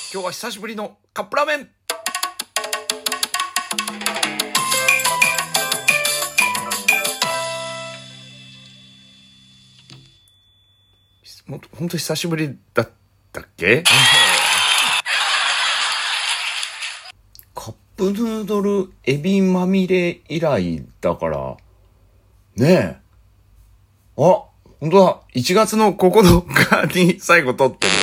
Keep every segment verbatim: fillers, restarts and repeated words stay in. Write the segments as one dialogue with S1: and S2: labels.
S1: 今日は久しぶりのカップラーメン。もっと本当久しぶりだったっけ？カップヌードルエビまみれ以来だからねえ。あ、本当だ。いちがつのここのかに最後撮ってる。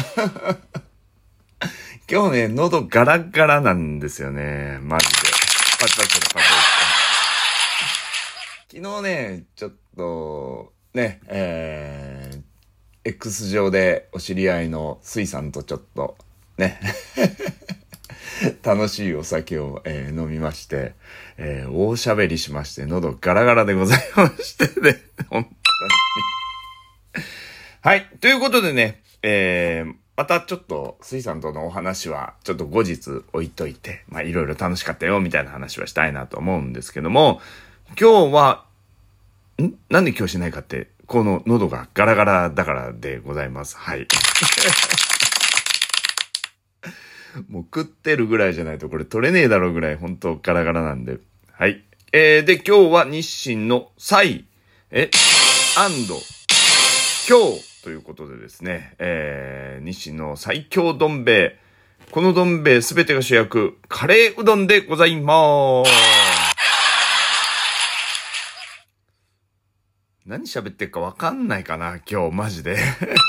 S1: 今日ね、喉ガラガラなんですよね。マジで。パチパチパチパチ。昨日ね、ちょっと、ね、えー、X 上でお知り合いのスイさんとちょっと、ね、楽しいお酒を、えー、飲みまして、えー、大喋りしまして、喉ガラガラでございましてね、本当に。はい、ということでね、えー、またちょっと、スイさんとのお話は、ちょっと後日置いといて、まあ、いろいろ楽しかったよ、みたいな話はしたいなと思うんですけども、今日は、んなんで今日しないかって、この喉がガラガラだからでございます。はい。もう食ってるぐらいじゃないとこれ取れねえだろうぐらい、ほんとガラガラなんで。はい。えー、で、今日は日清の菜、え、アンド、今日、ということでですね、えー、日清の最強どん兵衛。このどん兵衛すべてが主役、カレーうどんでございまーす。何喋ってるかわかんないかな、今日、マジで。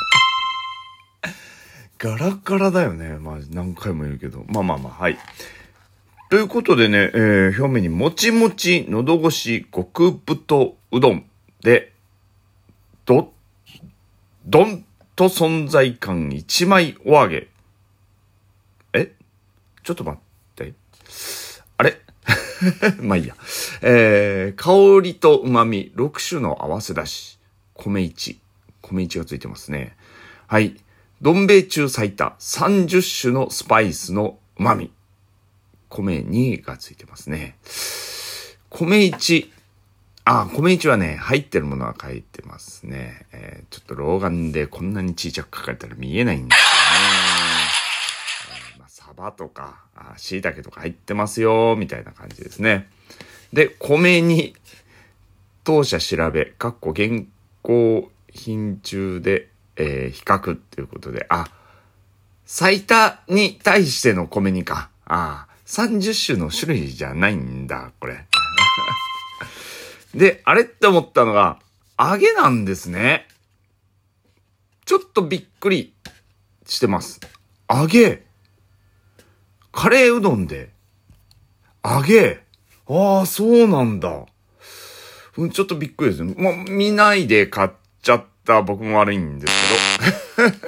S1: ガラガラだよね。まあ、何回も言うけど。まあまあまあ、はい。ということでね、えー、表面にもちもち、のど越し、極太うどんで、ど、どんと存在感一枚お揚げ。えちょっと待って。あれまあいいや。えー、香りと旨味、ろく種の合わせだし。米一。米一がついてますね。はい。どん兵衛中最多さんじゅっ種のスパイスの旨味。米にがついてますね。米一。あ、米一はね、入ってるものは書いてますね。えー、ちょっと老眼でこんなに小さく書かれたら見えないんですよね。えーまあ、サバとか、椎茸とか入ってますよ、みたいな感じですね。で、米に、当社調べ、かっこ現行品中で、えー、比較っていうことで、あ、最多に対しての米にか。あ、さんじゅっ種の種類じゃないんだ、これ。で、あれって思ったのが、揚げなんですね。ちょっとびっくりしてます。揚げ。カレーうどんで。揚げ。ああ、そうなんだ。うん、ちょっとびっくりですね。まあ、見ないで買っちゃった僕も悪いんですけど。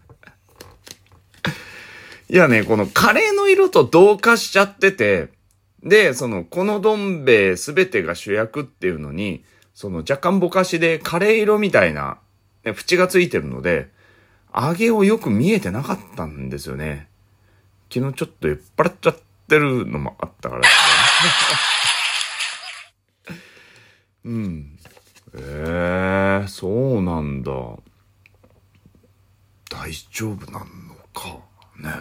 S1: いやね、このカレーの色と同化しちゃってて、で、その、このどん兵衛すべてが主役っていうのに、その若干ぼかしでカレー色みたいな、ね、縁がついてるので、揚げをよく見えてなかったんですよね。昨日ちょっと酔っ払っちゃってるのもあったからですね。うん。えー、そうなんだ。大丈夫なのか。ね。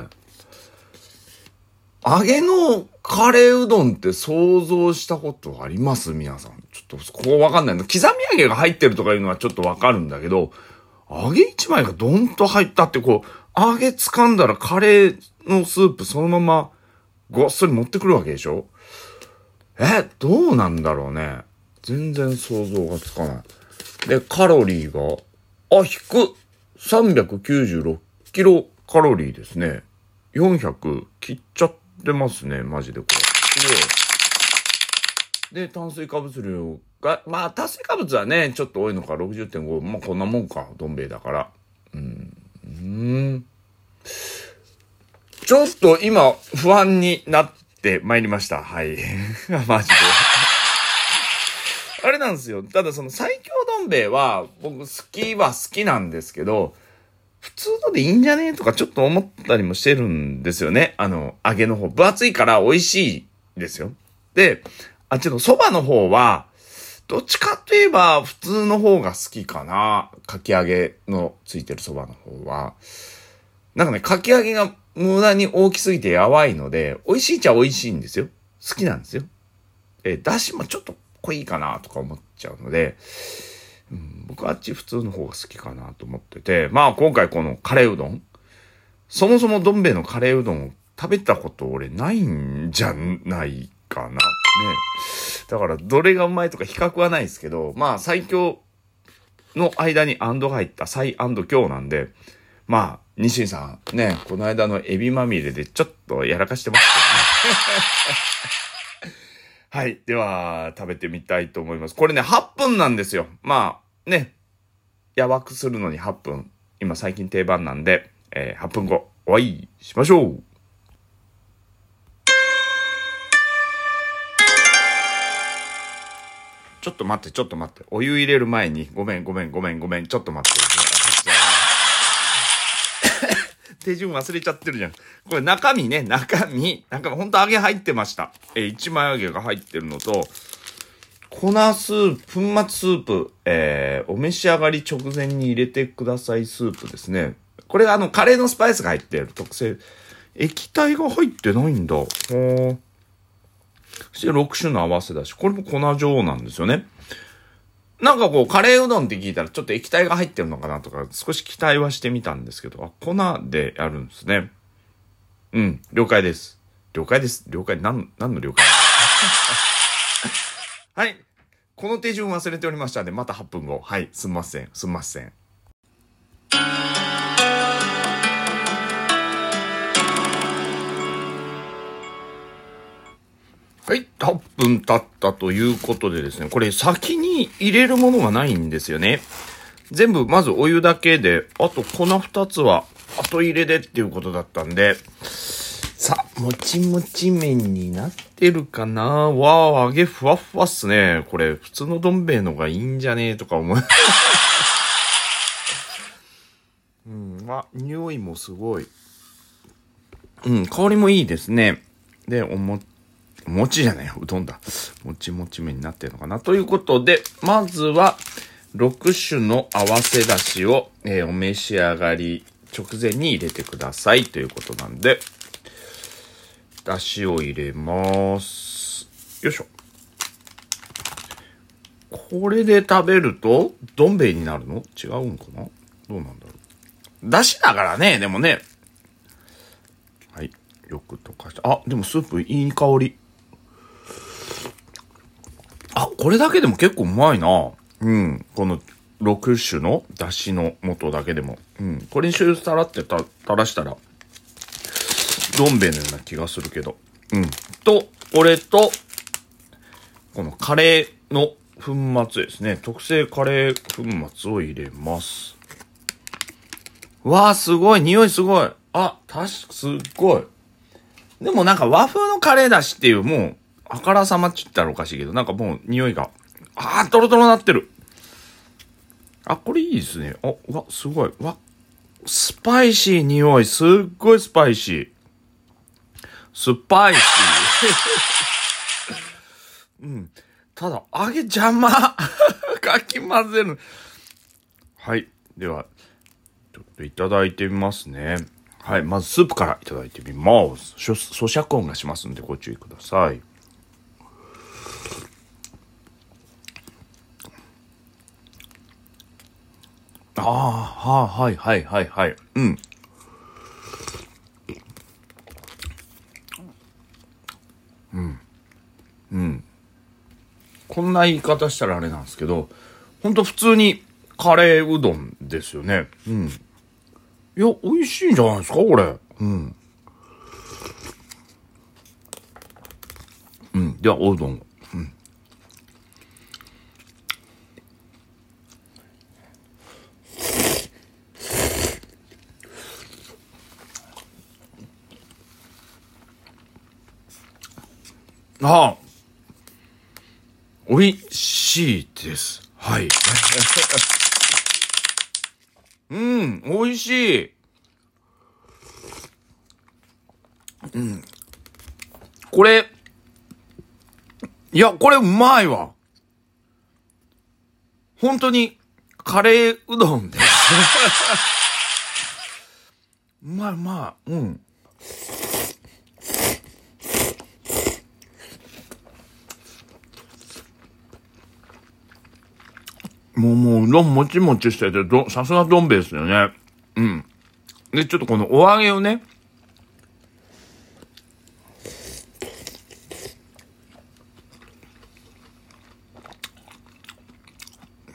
S1: 揚げのカレーうどんって想像したことあります皆さん。ちょっとここわかんないの。刻み揚げが入ってるとかいうのはちょっとわかるんだけど、揚げ一枚がドンと入ったってこう、揚げ掴んだらカレーのスープそのままごっそり持ってくるわけでしょ？え、どうなんだろうね。全然想像がつかない。で、カロリーが、あ、引く。さんびゃくきゅうじゅうろくキロカロリーですね。よんひゃく切っちゃってますね、マジでこれ。すごい。で、炭水化物量が、まあ、炭水化物はね、ちょっと多いのか、ろくじゅってんご。まあ、こんなもんか、どん兵衛だから。うん。うーん。ちょっと今、不安になってまいりました。はい。マジで。あれなんですよ。ただその最強どん兵衛は、僕好きは好きなんですけど、普通のでいいんじゃねえとかちょっと思ったりもしてるんですよね。あの、揚げの方。分厚いから美味しいですよ。で、あっちの蕎麦の方は、どっちかといえば普通の方が好きかな。かき揚げのついてる蕎麦の方は。 なんかね、かき揚げが無駄に大きすぎてやばいので、美味しいっちゃ美味しいんですよ。好きなんですよ。えー、だしもちょっと濃いかなとか思っちゃうので、うん、僕はあっち普通の方が好きかなと思ってて、まあ今回このカレーうどん、そもそもどん兵衛のカレーうどんを食べたこと俺ないんじゃないかな。ね。だからどれがうまいとか比較はないですけど、まあ最強の間にアンドが入った最強なんで、まあ西井さんね、この間のエビまみれでちょっとやらかしてますけどね。はい。では、食べてみたいと思います。これね、はっぷんなんですよ。まあ、ね。やわくするのにはっぷん。今最近定番なんで、えー、はっぷんご、お会いしましょう。ちょっと待って、ちょっと待って。お湯入れる前に、ごめん、ごめん、ごめん、ごめん、ちょっと待って。手順忘れちゃってるじゃん。これ中身ね、中身。中身、ほんと揚げ入ってました。えー、一枚揚げが入ってるのと、粉スープ、粉末スープ、えー、お召し上がり直前に入れてくださいスープですね。これがあの、カレーのスパイスが入っている特製。液体が入ってないんだ。ほー。そしてろく種の合わせだし、これも粉状なんですよね。なんかこう、カレーうどんって聞いたらちょっと液体が入ってるのかなとか、少し期待はしてみたんですけど、あ、粉でやるんですね。うん、了解です。了解です。了解、なん、なんの了解はい。この手順忘れておりましたので、またはっぷんご。はい、すんません、すんません。はい、はっぷん経ったということでですね、これ先に入れるものがないんですよね。全部まずお湯だけで、あと粉ふたつは後入れでっていうことだったんで、さあ、もちもち麺になってるかな。わー、揚げふわふわっすね。これ普通のどん兵衛のがいいんじゃねえとか思う。うん、あ、匂いもすごい。うん、香りもいいですね。で、おもお餅じゃないよ、うどんだ。もちもち麺になってるのかな。ということで、まずは、ろく種の合わせだしを、えー、お召し上がり直前に入れてくださいということなんで、だしを入れます。よいしょ。これで食べると、どん兵衛になるの？違うんかな？どうなんだろう。だしだからね、でもね。はい。よく溶かして。あ、でもスープいい香り。あ、これだけでも結構うまいな。うん。このろく種の出汁の素だけでも。うん。これに醤油さらってた、垂らしたら、どん兵衛のような気がするけど。うん。と、これと、このカレーの粉末ですね。特製カレー粉末を入れます。わー、すごい。匂いすごい。あ、たし、すっごい。でもなんか和風のカレーだしっていう、もう、あからさまっちったらおかしいけど、なんかもう匂いが、あー、トロトロなってる。あ、これいいですね。あ、うわ、すごい。わ、スパイシー匂い。すっごいスパイシー。スパイシー。うん。ただ、揚げ邪魔。かき混ぜる。はい。では、ちょっといただいてみますね。はい。まずスープからいただいてみます。咀嚼音がしますのでご注意ください。ああ、はあ、はい、はい、はい、はい。うん。うん。うん。こんな言い方したらあれなんですけど、ほんと普通にカレーうどんですよね。うん。いや、美味しいんじゃないですか、これ。うん。うん。では、おうどん。うん。ああ。美味しいです。はい。うん、美味しい。うん。これ、いや、これうまいわ。本当に、カレーうどんです。 うまいうまい。うん。もうもう、うどんもちもちしてて、ど、さすがどん兵衛ですよね。うん。で、ちょっとこのお揚げをね、うん。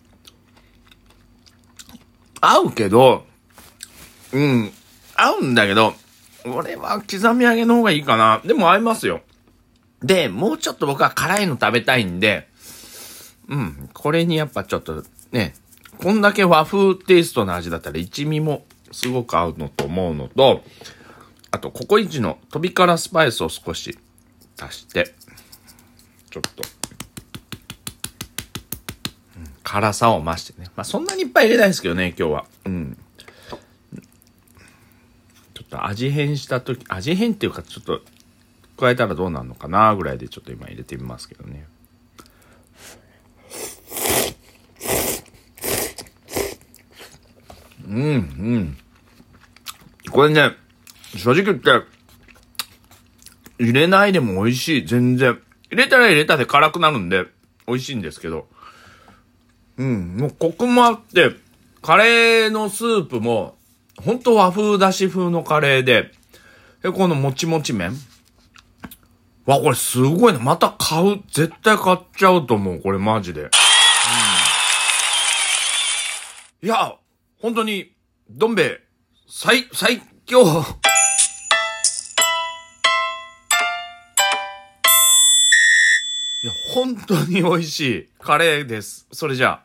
S1: 合うけど、うん。合うんだけど、俺は刻み揚げの方がいいかな。でも合いますよ。で、もうちょっと僕は辛いの食べたいんで、うん。これにやっぱちょっとね、こんだけ和風テイストの味だったら一味もすごく合うのと思うのと、あとココイチの飛び辛スパイスを少し足して、ちょっと、うん、辛さを増してね。まあそんなにいっぱい入れないですけどね、今日は。うん。ちょっと味変したとき、味変っていうかちょっと加えたらどうなるのかなぐらいでちょっと今入れてみますけどね。うん、うん。これね、正直言って、入れないでも美味しい、全然。入れたら入れたで辛くなるんで、美味しいんですけど。うん、もうコクもあって、カレーのスープも、ほんと和風だし風のカレーで、で、このもちもち麺。わ、これすごいな。また買う。絶対買っちゃうと思う。これマジで。うん、いや、本当に、どん兵衛、最、最強。いや、本当に美味しいカレーです。それじゃあ。